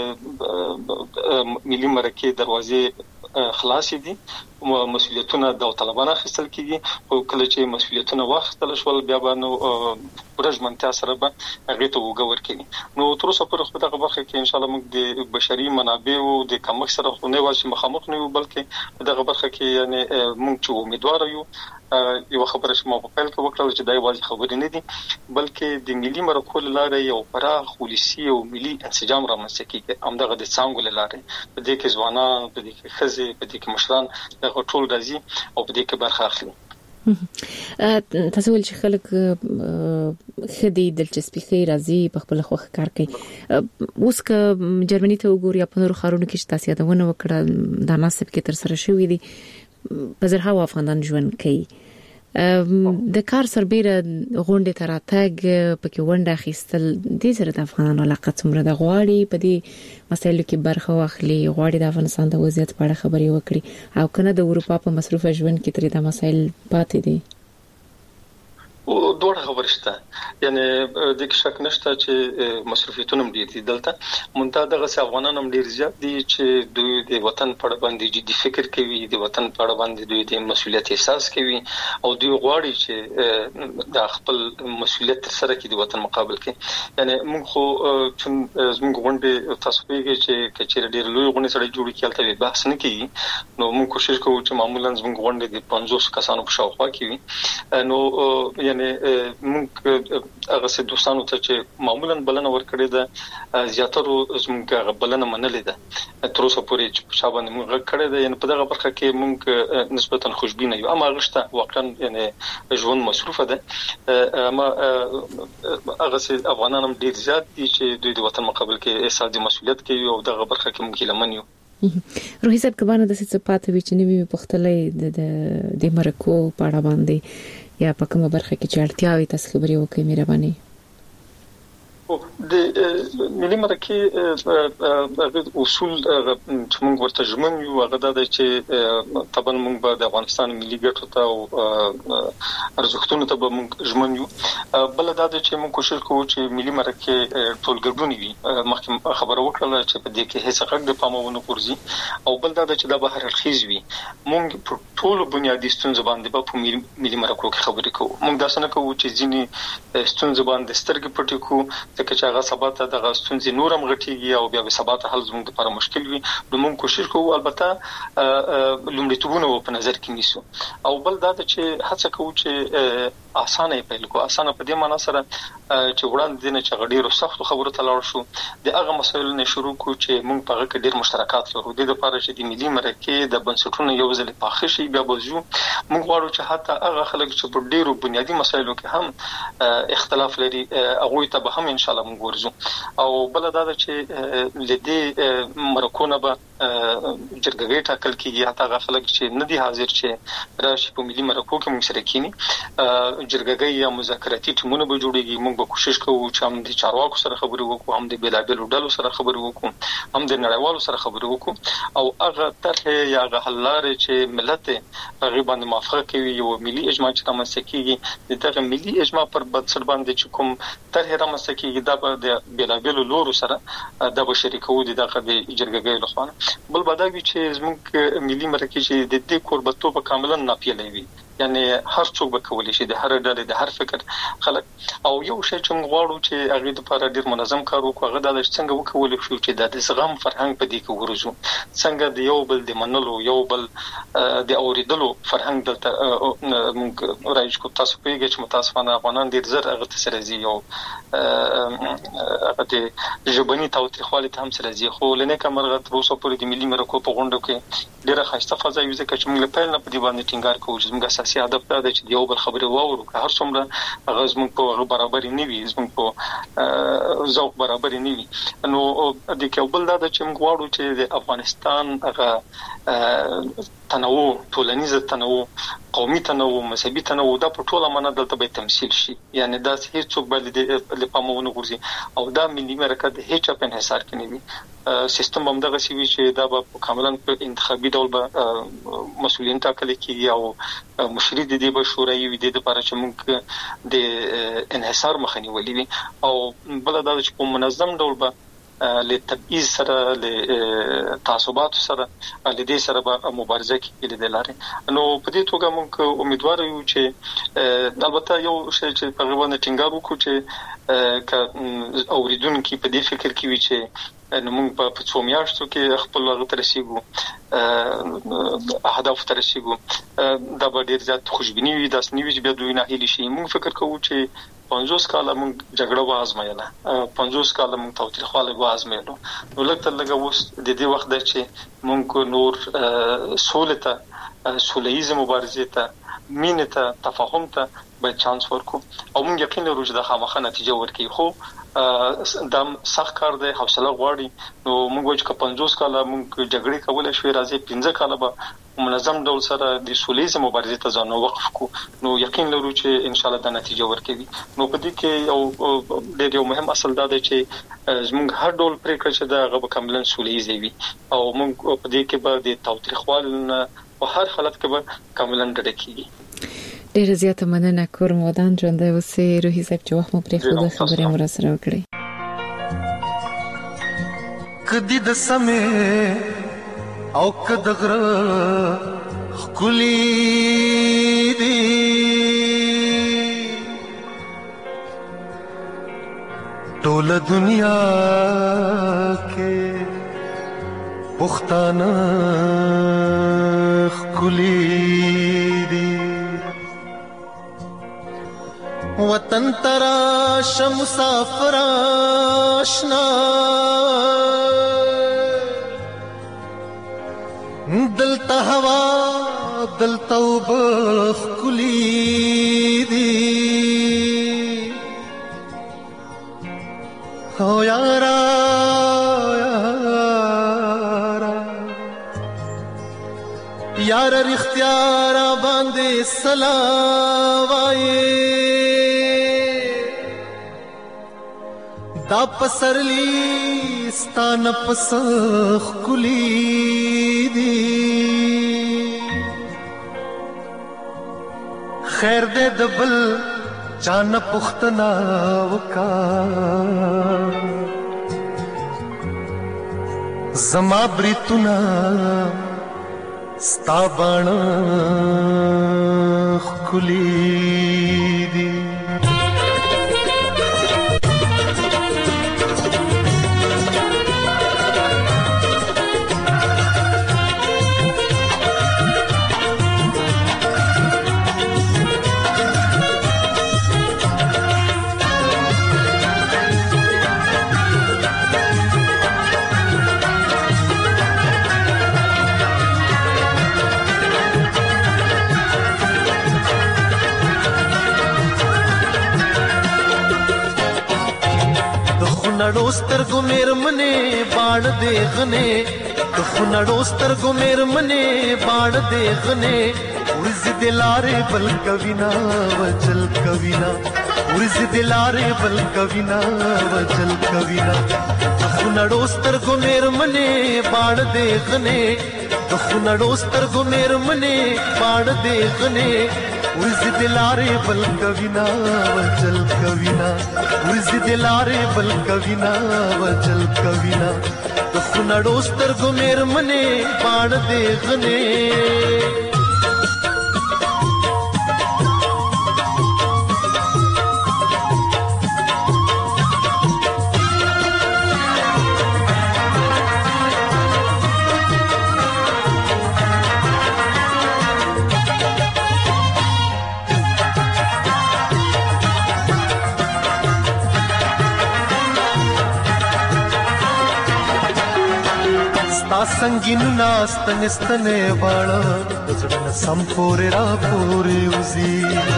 چې ملي مرکې دروازې خلاص دي مسولیتونه د طالبانو خپل کیږي او کله چې مسولیتونه واخستل شول بیا به نو ورجمنتیا سره به هغه ته وګور کړي نو تر اوسه پر خپل دغه برخه کې ان شاء الله موږ د بشري منابع او د کمک سره خو نه واسي مخامخ نه بلکې دغه برخه کې یعنی موږ چې امیدوار یو یو خبره چې ما په پیل کې وکړل چې دای واځي خبرې نه دي بلکې د ملي مرکو لاره یو پراخ ولسی او ملي انسجام رامنځته کیږي همدغه د څنګه لاره په دې کې ځوانان په دې کې خزي په دې کې مشران دغه ټول راځي او په دې کې برخه اخلي تاسو ول چې خلک خدي دلچسپي خي راځي په خپل خوخ کار کوي اوس که جرمني ته وګوري په نورو خارونو کې چې تاسو یادونه وکړه د ناسب کې تر سره شوې دي په زرهاو افغانان ژوند کوي د کار سربېره غونډې ته راتګ پکې ونډه اخیستل د زړه د افغانانو علاقه څومره د غواړي په دې مسایلو کې برخه واخلي غواړي د افغانستان د وضعیت په اړه خبرې وکړي او کنه د اروپا په مصروفه ژوند کې ترې د مسایل پاتې دي او دوه خبر شته یعنی د کې شک نشته چې مصرفیتونه ډیر دي دلته مونږ دغه افغانان هم ډیر زیات دي چې دوی د وطن په اړه باندې جدي فکر کوي د وطن په اړه باندې دوی د مسولیت احساس کوي او دوی غواړي چې د خپل مسولیت سره کې د وطن مقابل کې یعنی موږ خو چې زموږ غونډه تاسو پیږي چې کچېر ډیر لوی غونډه سره جوړ کېلته بحث نه کوي نو موږ کوشش کوو چې معمولا زموږ غونډه د پنځوس کسانو په شاوخوا کې وي نو یعنی موږ هغه څه دوستانو ته چې معمولا بلنه ورکړې ده زیاتره زموږ بلنه منلې ده تر اوسه پورې چې شابه موږ کړې ده یعنی په دغه برخه کې موږ نسبتا خوشبینه یو اما غشته واقعا یعنی ژوند مصروفه ده اما هغه څه افغانان هم ډیر زیات دي چې دوی د وطن مقابل کې احساس د مسولیت کوي او دغه برخه کې موږ لمن یو روحي صاحب کبانه د څه پاتې وی چې نیوي پختلې د د مرکو په اړه باندې یا په کومه برخه کې چې اړتیا وي تاسو خبرې وکړئ مهرباني. د ملي مرکه اصول چې موږ ورته ژمن یو هغه د چې طبعا موږ به د افغانستان ملي ګټو ته او ارزښتونو ته به موږ ژمن یو. بل دا چې موږ کوشش کوو چې ملي مرکه ټول ګډون وي. مخکې خبره وکړه چې په دې کې هیڅ حق د پامونه پورځي او بل دا چې دا به هر اړخیز وي. موږ په ټول بنیادي ستونزو باندې په ملي مرکه کې خبرې کوو. موږ دا څنګه کوو چې ځینې ستونزو باندې سترګې پټې کوو ځکه چې هغه سبا ته د ستونزې نورم غټيږي او بیا به سبا ته حل زموږ لپاره مشکل وي. نو موږ کوشش کوو البته لومړیتوبونه په نظر کې نیسو او بل دا چې هڅه کوو چې اسانه پیل کو. اسانه په دې معنی سره چې وړاندې نه چې غډیرو سختو خبرو ته لاړ شو د هغه مسایلو نه شروع کو چې موږ په هغه کې ډېر مشترکات لرو. د دې لپاره چې د ملي مرکه د بنسټونو یو ځل پاخه شي بیا بوزو. موږ غواړو چې حتی هغه خلک چې په ډېرو بنیادی مسایلو کې هم اختلاف لري هغه ته به هم ان شاء الله موږ ورزو. او بل دا چې لدې مرکونه به جرګې ټاکل کیږي. حتی هغه خلک چې نه دي حاضر چې راشي په ملي مرکو کې موږ سره کینی جرګې یا مذاکراتي ټیمونه به جوړيږي. موږ به کوشش کوو چې هم د چارواکو سره خبرې وکړو، هم د بلابلو ډلو سره خبرې وکړو، هم د نړیوالو سره خبرې وکړو او هغه طرح یا هغه حل لارې چې ملت هغه باندې موافقه کوي یو ملي اجماع چې رامنځته کیږي. دغه ملي اجماع پر بنسټ باندې چې کوم طرح رامنځته کیږي دا به د بلابلو لورو سره د بشریکو د دغه د جرګې لخوا. بل بداوی چې زموږ ملي مرکه چې د دې قربتو په کاملا ناپیلې وي. یعنی هر څوک به کولای شي د هر ډلې د هر فکر خلک او یو شی چې موږ غواړو چې هغه د لپاره ډیر منظم کار وکړو هغه د څنګه وکولای شو چې د زغم فرهنګ په دې کې ورزو. څنګه د یو بل د منلو یو بل د اوریدلو فرهنګ دلته موږ راځو کو. تاسو پیګه چې متاسفانه افغانان ډیر زر هغه تسرزي یو هغه د ژبني تاوتریخوالي ته هم سرزي. خو لنه کمرغه تر اوسه پورې د ملي مرکو په غونډو کې ډیره خاصه فضا یو ځکه چې موږ له پیل نه په دې باندې ټینګار کوو چې موږ اساسي هدف دا دی چې یو بل خبرې واورو. که هر څومره هغه زموږ په برابر نه وي، زموږ په ذوق برابر نه وي، نو د کېبل دا چې موږ غواړو چې د افغانستان هغه تنوع، ټولنیز تنوع، قومي تنوع، مذهبي تنوع دا په ټوله معنی دلته به تمثيل شي. یعنی دا هیڅ څوک به د پامونه ورزي او دا ملي مرکه د هیڅ په انحصار کې نه وي. سیستم هم دغه سی وی چې دا به کاملا په انتخابي ډول به مسؤلین ټاکل کیږي او مشري د دې به شورای وي د لپاره چې موږ د انحصار مخنی ولې وي. او بل دا چې په منظم ډول به له تبعیض سره، له تعصبات سره، له دې سره به مبارزه کوي د لارې. نو په دې توګه موږ امیدوار یو چې البته یو شی چې په غوونه ټینګار وکړو چې ک اوریدونکو په دې فکر کې وي چې نو موږ په څو میاشتو کې خپل هغه ترسيګو اهداف ترسيګو دا به ډیر زیات خوشبینی وي. داس نیوي چې بیا دوی نه هلي شي. موږ فکر کوو چې پنځوس کاله موږ جګړه وازمایله، پنځوس کاله موږ تاوتریخواله وازمایلو. نو لکه لږه اوس د دې وخت دی چې موږ نور سولته، سولهییز مبارزې ته، مینه ته، تفاهم ته به چانس ورکو او موږ یقین لرو چې د خامخا نتیجه ورکړي. خو دا سخت کار دی، حوصله غواړي. نو موږ وایو چې پنځوس کاله موږ جګړې کولای شو، راځي پنځه کاله به منظم ډول سره د سولهییز مبارزې ته ځان وقف کو. نو یقین لرو چې ان شاء الله دا نتیجه ورکړي. نو په دې کې یو ډېر یو مهم اصل دا دی چې زموږ هر ډول پریکړه چې دا غو کاملا سولهییز وي او موږ په دې کې به د تاوتریخوالي په هر حالت کې به کاملا ډډه کیږي. ډېر زیاته مننه کور مودان ژوندۍ اوسې روحي صاحب چې وخت مو پرې خو د خبرې مو سره وکړي. کدی د سمې او کد غره خلی دی ټول دنیا کې پښتانه خلی وطن تراش مسافر آشنا دلتا هوا دلتا وبخ کلی دی او یارا یارا یار اختیار باندې سلاوای دا پسرلی ستان پسخ کلی دی خیر دې دبل چان پختنا وکا زما بریتنا ستا باڼه ښکلي دي خنړو سترګو مېرمنې باڼ دې غنې د خنړو سترګو مېرمنې باڼ دې غنې ورځې دې لارې بل کوینا وجل کوینا ورځې دې لارې بل کوینا وجل کوینا د خنړو سترګو مېرمنې باڼ دې غنې د خنړو سترګو مېرمنې باڼ دې غنې ورځې دې لارې بل کوینا وجل کوینا ورځې دې لارې بل کوینا وجل کوینا د خنړو سترګو مېرمنې باڼ دې غنې संगीन नास्तन स्तने वाला बजड़न संपोरे रा पोरे उजी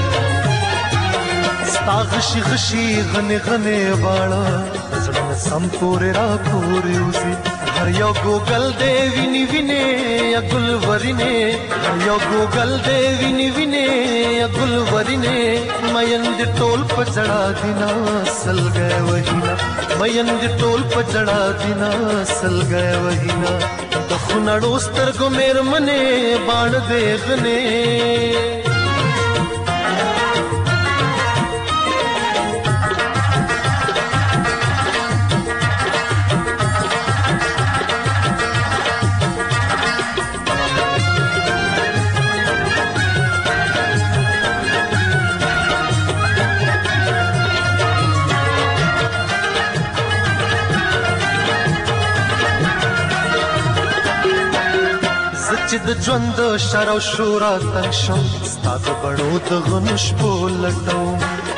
स्ता गशी गशी गने गने वाला बजड़न संपोरे रा पोरे उजी हर यो गोगल देवी नि विने या गुलवरिने हर यो गोगल देवी नि विने या गुलवरिने मयंद टोल पजड़ा दिना सल गए वहीना मयंद टोल पजड़ा दिना सल गए वहीना د خنړو سترګو مېرمنې باڼ دې غنې چې د ژوند شر او شورا تنګ شم ستا د بڼو د غنو شپو لټوم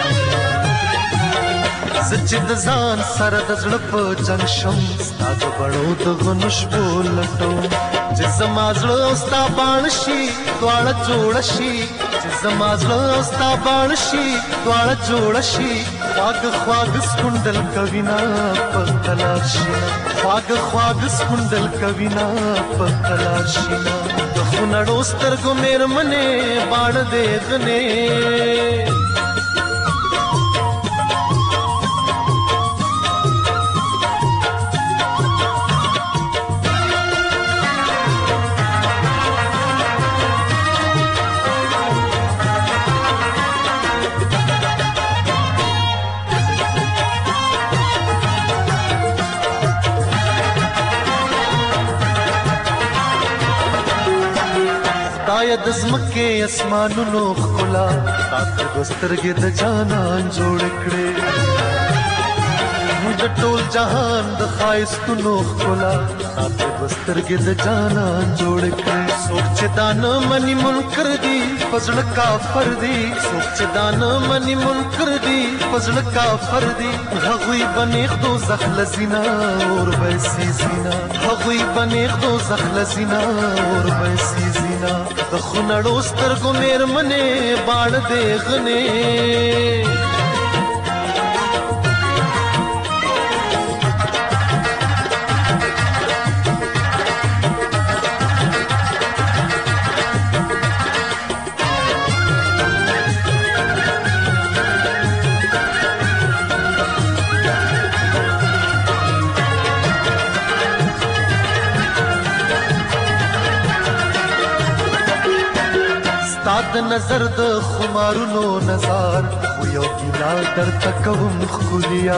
زه چې د ځان سره د زړه په جنګ شم ستا د بڼو د غنو شپو لټوم چې زما زړه او ستا باڼ شي دواړه جوړ شي چې زما زړه او ستا باڼ شي دواړه جوړ شي خواږ خواږ سکونډل کوینا په قلار شي خواږ خواږ سکونډل کوینا په قلار شي د خنړو سترګو مېرمنې باڼ دې غنې د زمکه اسمانونو خلا تاسو سترګې د جانان جوړ کړې د ټول جهان د خایستونو خلا تاسو سترګې د جانان جوړ کړې سوچ دان منی منکر دی فزړ کافر دی سوچ دان منی منکر دی فزړ کافر دی هغوی بنیخ دو زخل زینا اور ویسی زینا هغوی بنیخ دو زخل زینا اور ویسی زینا د خنړو سترګو مېرمنې باڼ دې غنې د نظر د خمارونو نظر خو یو ګیلا درته کوم خولیا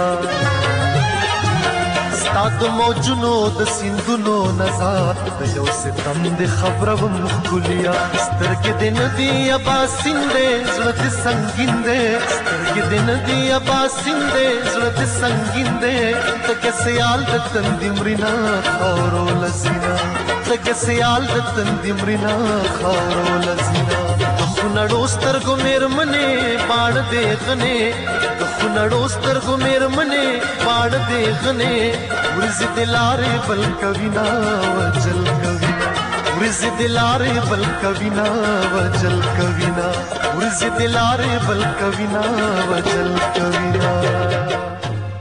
ستاد موجونو د سیندونو نظر د یو ستم د خبرو خولیا سترګې د ندی ابا سیندې زړه د سنگین دې سترګې د ندی ابا سیندې زړه د سنگین دې ته سیال د تندې مرینا خورو لسینا ته سیال د تندې مرینا خورو لسینا خنړو سترګو مېرمنې باڼ دې غنې خنړو سترګو مېرمنې باڼ دې غنې ورځ دلارې بل کوینا وجل کوینا ورځ دلارې بل کوینا وجل کوینا ورځ دلارې بل کوینا وجل کوینا